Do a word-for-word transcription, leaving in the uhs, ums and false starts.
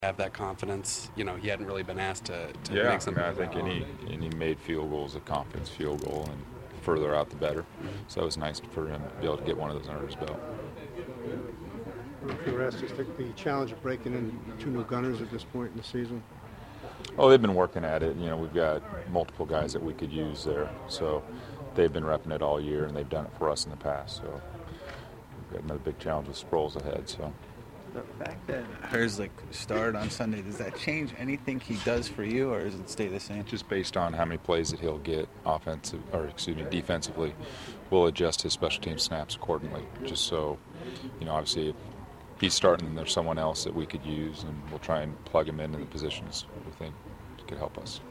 have that confidence? You know, he hadn't really been asked to, to yeah, make something. I, mean, I think any any made field goal is a confidence field goal, and further out the better. Mm-hmm. So it was nice for him to be able to get one of those under his belt. If you were asked just the, the challenge of breaking in two new gunners at this point in the season? Oh, they've been working at it. You know, we've got multiple guys that we could use there. So they've been repping it all year, and they've done it for us in the past. So we've got another big challenge with Sproles ahead. So the fact that Herzlich started on Sunday, does that change anything he does for you, or does it stay the same? Just based on how many plays that he'll get offensive, or excuse me, defensively, we'll adjust his special team snaps accordingly. Just so, you know, obviously if he's starting and there's someone else that we could use, and we'll try and plug him into the positions we think could help us.